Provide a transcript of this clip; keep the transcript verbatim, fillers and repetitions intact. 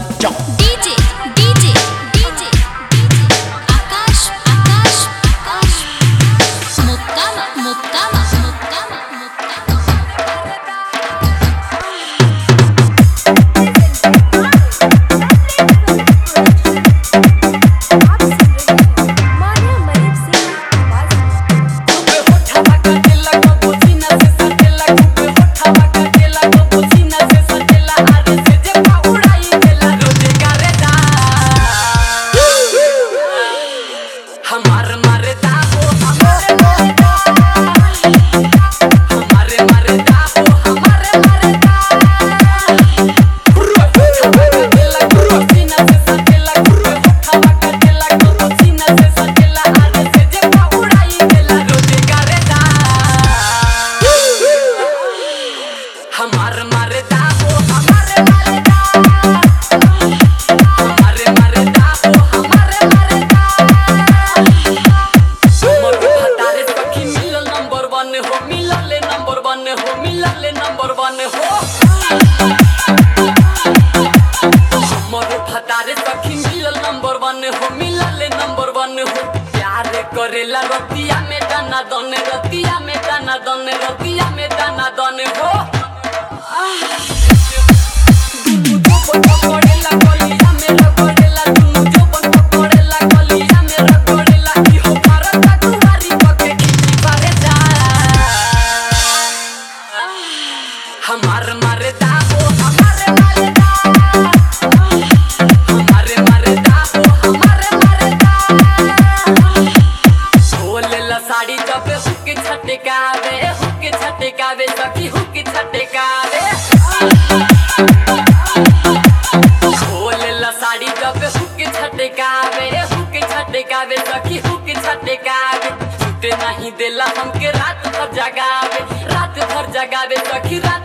DJ DJ DJ Akash Akash Akash Mokama Mokama Mokama हमारे मारे दाहो हमारे मारे दा हमारे मारे दाहो हमारे मारे दा गुरु हवा का दिला गुरु सीना से सटेला गुरु हवा का दिला गुरु सीना से सटेला आरे से जे उड़ाई देला रोजे करे दा हमारे मारे दाहो हमारे मारे दा हमारे मारे दाहो हमारे मारे दा हो मिलले नंबर वन हो मिलले नंबर वन हो हमर फटारे सखी मिलल नंबर वन हो मिलले नंबर वन हो प्यार करेला रतिया में दाना दन रतिया में दाना दन रतिया में दाना दन हो पकड़ेला गलिया में रगड़ेला दुनु जो बन पकड़ेला गलिया में रगड़ेला ई हो भारत कुमारी पके खींची बारे जा हमारे मारे दाहो हमारे मारे दा हमारे मारे दाहो हमारे मारे दा बोलेला साड़ी जब हुक छटकावे हुक छटकावे सखी हुक छटकावे बोलेला साड़ी जब हुक छटकावे हुक छटकावे सखी हुक छटकावे छूटे नहीं देला हमके रात भर जगावे रात भर जगावे सखी रात